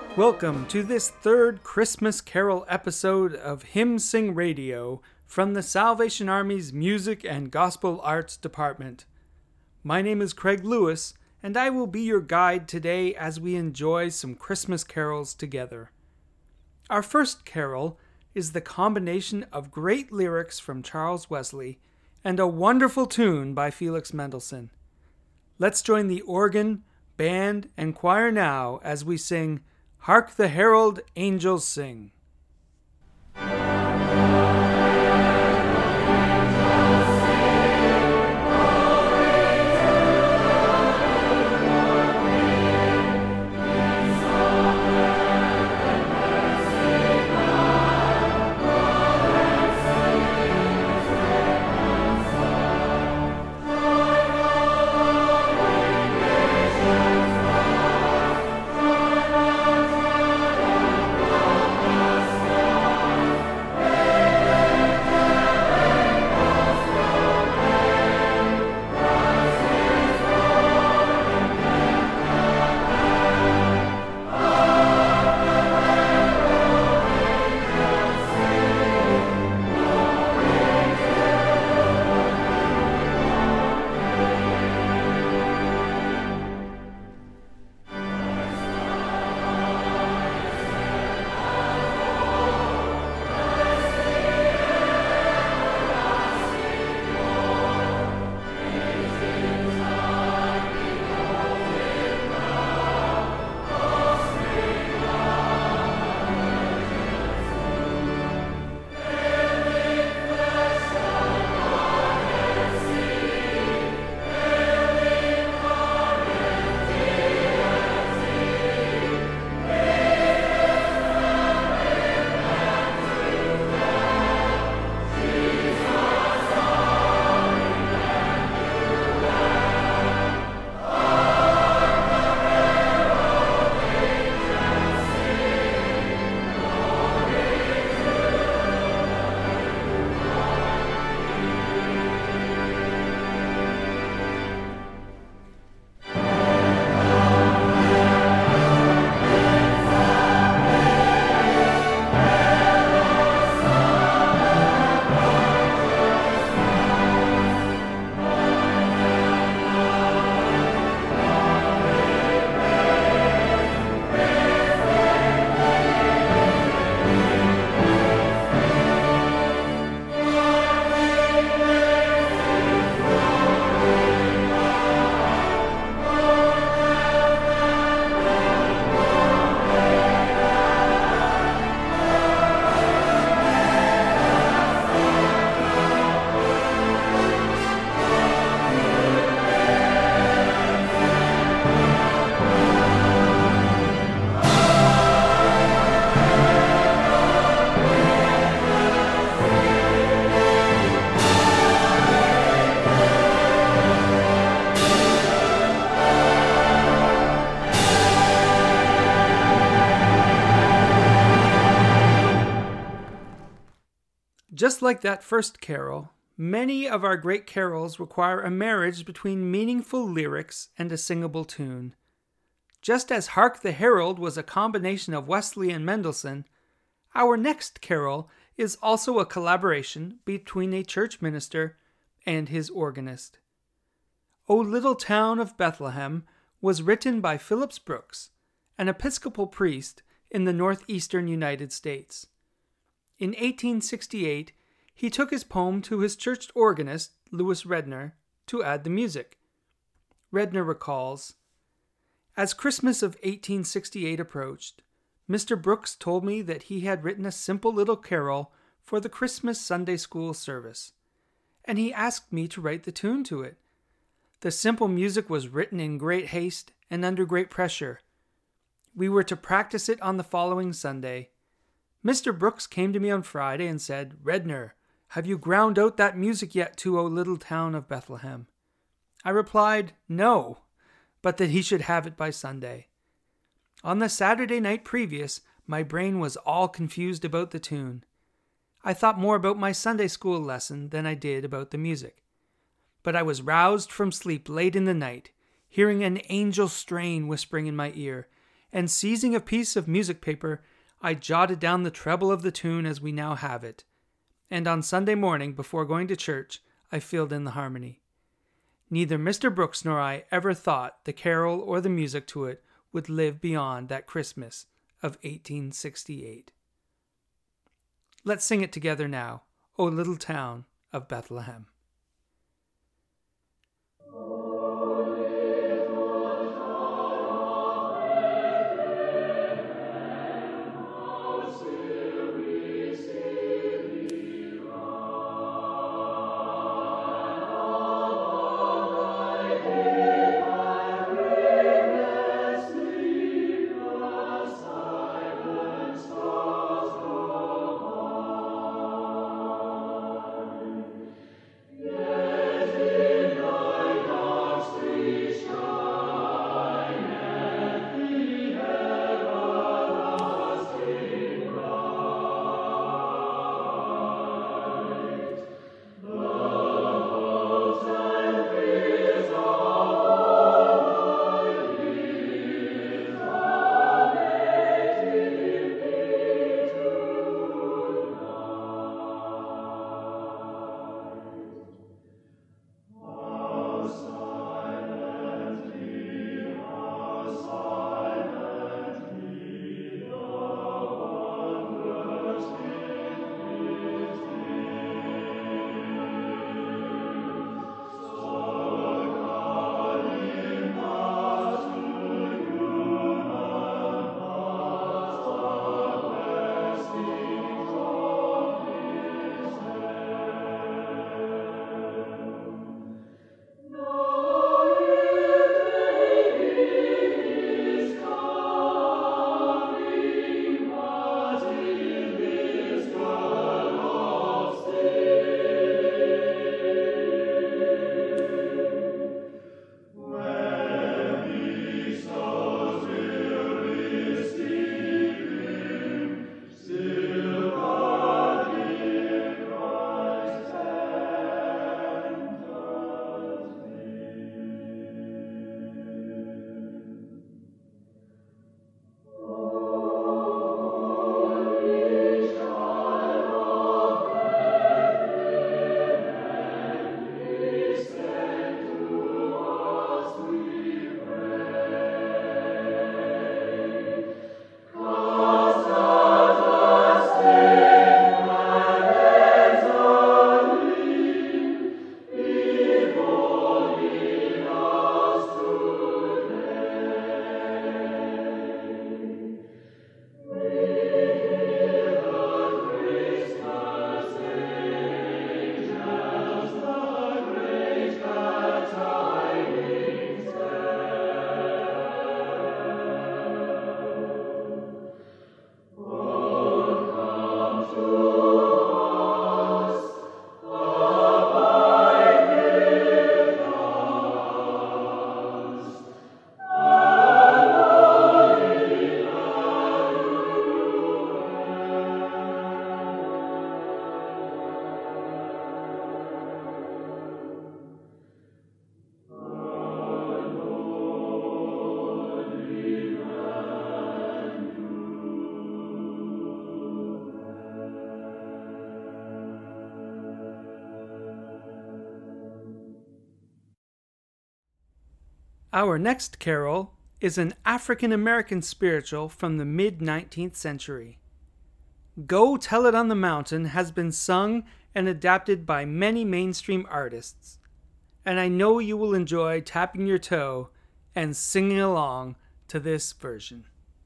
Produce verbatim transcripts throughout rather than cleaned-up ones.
Welcome to this third Christmas Carol episode of Hymn Sing Radio from the Salvation Army's Music and Gospel Arts Department. My name is Craig Lewis, and I will be your guide today as we enjoy some Christmas carols together. Our first carol is the combination of great lyrics from Charles Wesley and a wonderful tune by Felix Mendelssohn. Let's join the organ, band, and choir now as we sing Hark the Herald Angels Sing. Just like that first carol, many of our great carols require a marriage between meaningful lyrics and a singable tune. Just as Hark the Herald was a combination of Wesley and Mendelssohn, our next carol is also a collaboration between a church minister and his organist. O Little Town of Bethlehem was written by Phillips Brooks, an Episcopal priest in the northeastern United States. In eighteen sixty-eight, he took his poem to his church organist, Louis Redner, to add the music. Redner recalls, "As Christmas of eighteen sixty-eight approached, Mister Brooks told me that he had written a simple little carol for the Christmas Sunday school service, and he asked me to write the tune to it. The simple music was written in great haste and under great pressure. We were to practice it on the following Sunday. Mister Brooks came to me on Friday and said, 'Redner, have you ground out that music yet to O Little Town of Bethlehem?' I replied, 'No,' but that he should have it by Sunday. On the Saturday night previous, my brain was all confused about the tune. I thought more about my Sunday school lesson than I did about the music. But I was roused from sleep late in the night, hearing an angel strain whispering in my ear, and seizing a piece of music paper, I jotted down the treble of the tune as we now have it. And on Sunday morning, before going to church, I filled in the harmony. Neither Mister Brooks nor I ever thought the carol or the music to it would live beyond that Christmas of eighteen sixty-eight. Let's sing it together now, O little town of Bethlehem. Our next carol is an African-American spiritual from the mid-nineteenth century. Go Tell It on the Mountain has been sung and adapted by many mainstream artists, and I know you will enjoy tapping your toe and singing along to this version.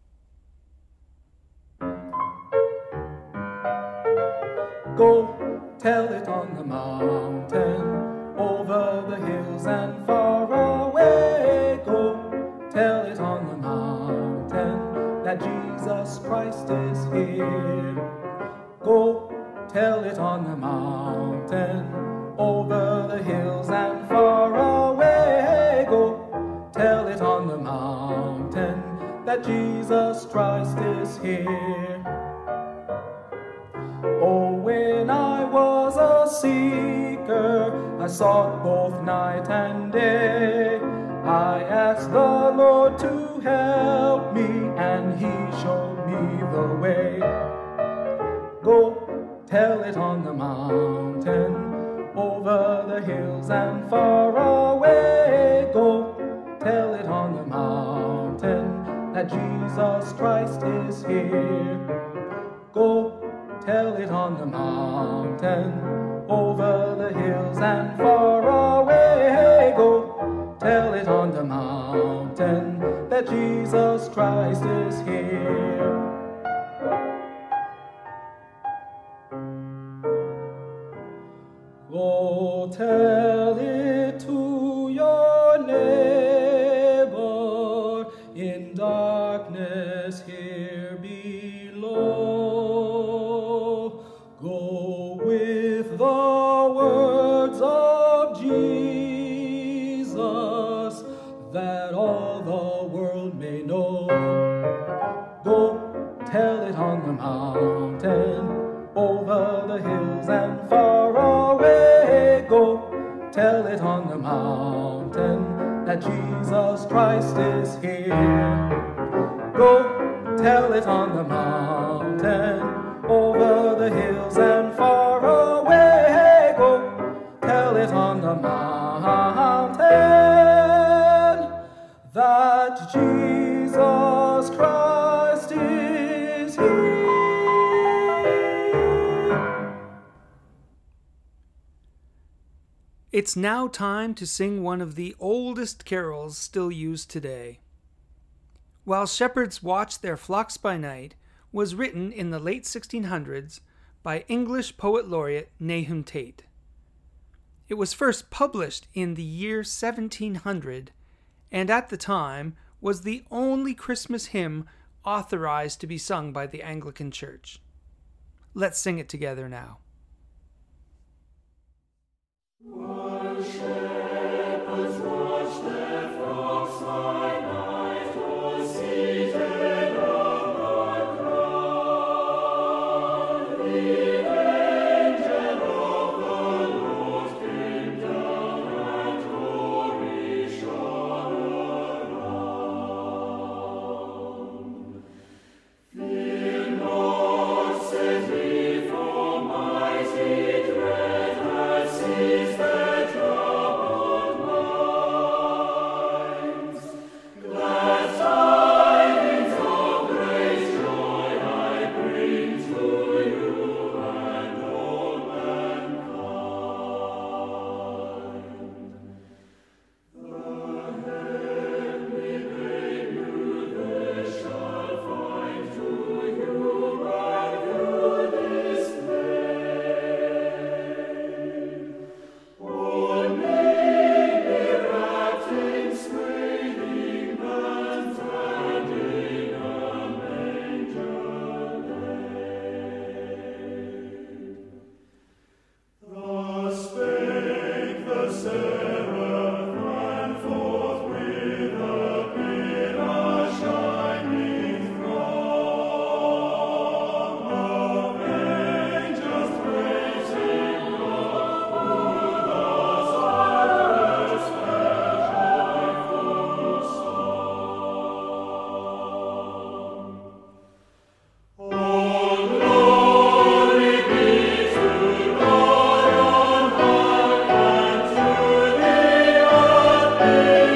Go tell it on the mountain, over the hills and far away. Go tell it on the mountain, that Jesus Christ is here. Go tell it on the mountain, over the hills and far away. Go tell it on the mountain, that Jesus Christ is here. Oh, when I was a seeker, I sought both night and day. I asked the Lord to help me, Jesus Christ is here. Go tell it on the mountain, over the hills and far away. Go tell it on the mountain that Jesus Christ is here. Go tell it to your neighbor in darkness here below. Go with the words of Jesus that all the world may know. Go tell it on the mountain, over the hills and far away. Go tell it on the mountain that Jesus Christ is here. Go tell it on the mountain, over the hills and far away. Go tell it on the mountain that Jesus Christ is here. It's now time to sing one of the oldest carols still used today. While Shepherds Watch Their Flocks by Night was written in the late sixteen hundreds by English poet laureate Nahum Tate. It was first published in the year seventeen hundred, and at the time was the only Christmas hymn authorized to be sung by the Anglican Church. Let's sing it together now. While shepherds watch their flocks by night, all seated on the ground, the angel of the Lord came down and glory shone around. Fear not, said he, for mighty dread has seized their troubled minds. Glad tidings of great joy I bring to you and all mankind. The heavenly babe you there shall find, to you and you displayed. All may be wrapped in swathing bands and in a manger laid. Thus spake the seraph, and forthwith appeared a shining throng of angels praising God, who thus uttered their joyful song. All glory be to God on high, and to the earthly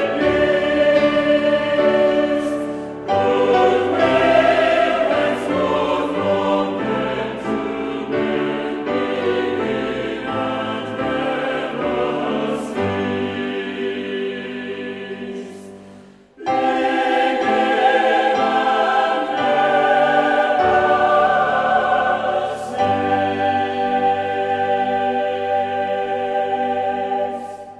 peace. Good will and flow from men to men, begin and never cease. Begin and never cease.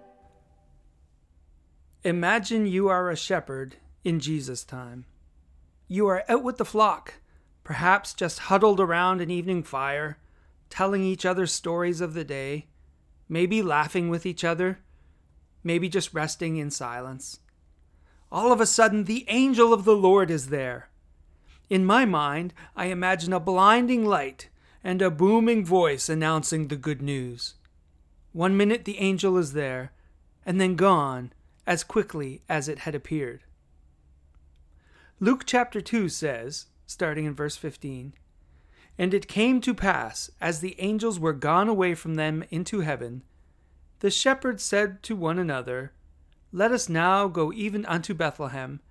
Imagine you are a shepherd in Jesus' time. You are out with the flock, perhaps just huddled around an evening fire, telling each other stories of the day, maybe laughing with each other, maybe just resting in silence. All of a sudden, the angel of the Lord is there. In my mind, I imagine a blinding light and a booming voice announcing the good news. One minute the angel is there, and then gone as quickly as it had appeared. Luke chapter two says, starting in verse fifteen, "And it came to pass, as the angels were gone away from them into heaven, the shepherds said to one another, Let us now go even unto Bethlehem,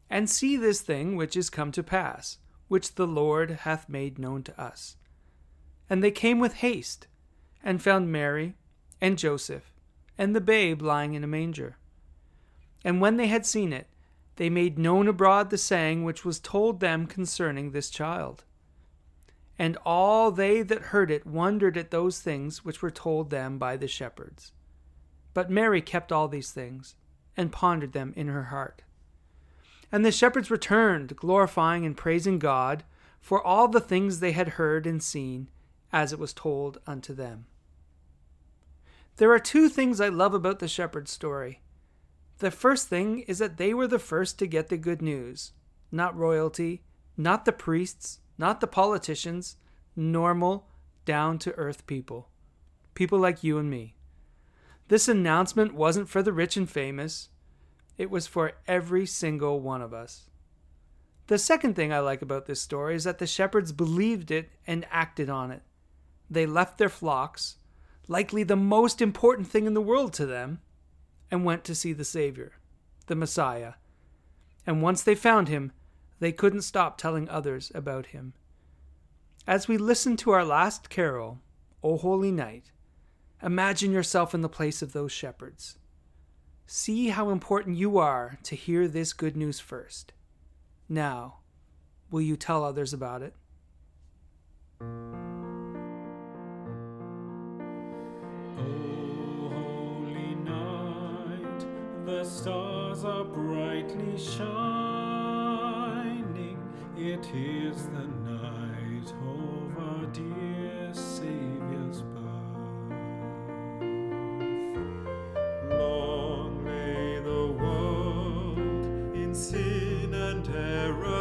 and see this thing which is come to pass, which the Lord hath made known to us. And they came with haste, and found Mary, and Joseph, and the babe lying in a manger. And when they had seen it, they made known abroad the saying which was told them concerning this child. And all they that heard it wondered at those things which were told them by the shepherds. But Mary kept all these things, and pondered them in her heart. And the shepherds returned, glorifying and praising God for all the things they had heard and seen, as it was told unto them. There are two things I love about the shepherd story. The first thing is that they were the first to get the good news. Not royalty, not the priests, not the politicians, normal, down-to-earth people. People like you and me. This announcement wasn't for the rich and famous. It was for every single one of us. The second thing I like about this story is that the shepherds believed it and acted on it. They left their flocks, likely the most important thing in the world to them, and went to see the Savior, the Messiah. And once they found him, they couldn't stop telling others about him. As we listen to our last carol, O Holy Night, imagine yourself in the place of those shepherds. See how important you are to hear this good news first. Now, will you tell others about it? The stars are brightly shining. It is the night of our dear Saviour's birth. Long lay the world in sin and error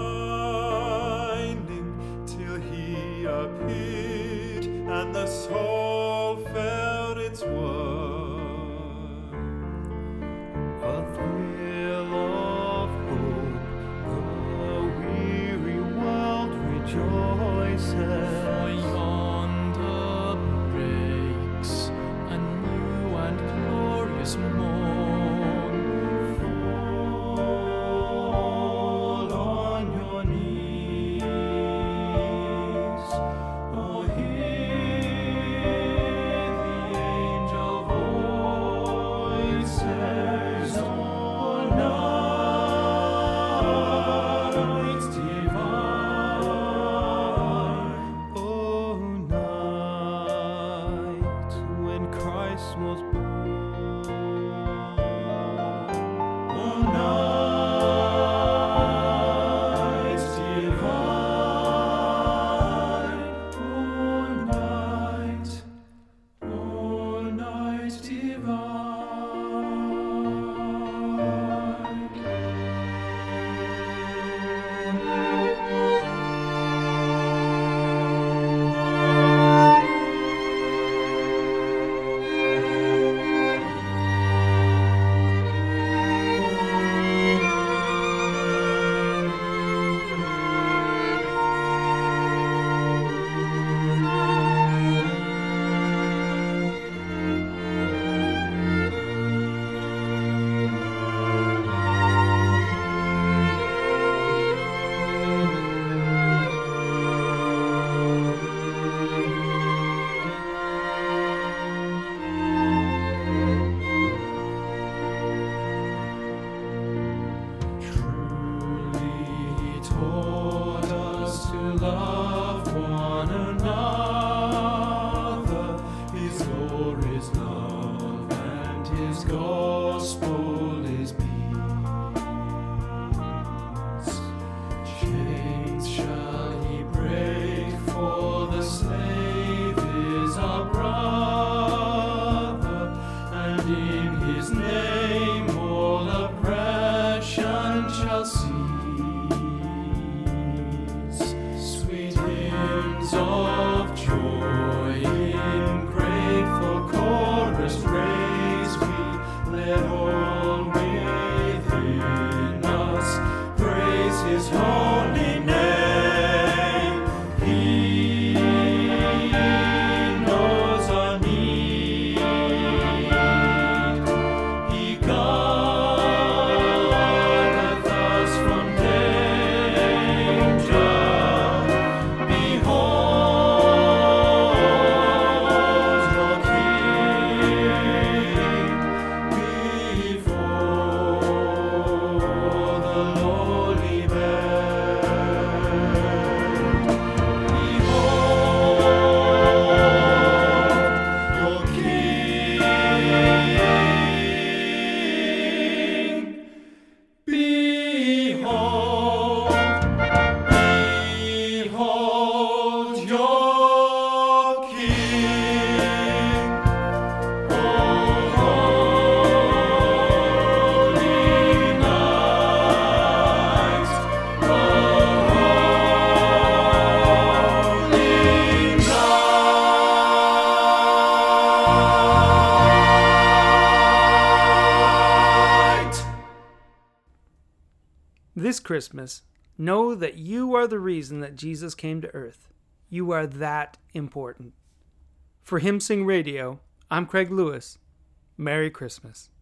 pining, till he appeared and the soul felt its worth. A thrill of hope, the weary world rejoices. For yonder breaks a new and glorious morn. Fall on your knees, oh, hear the angel voices. Was born. Oh, night divine, oh, night, oh, night divine. Christmas, know that you are the reason that Jesus came to earth. You are that important. For Hymn Sing Radio, I'm Craig Lewis. Merry Christmas.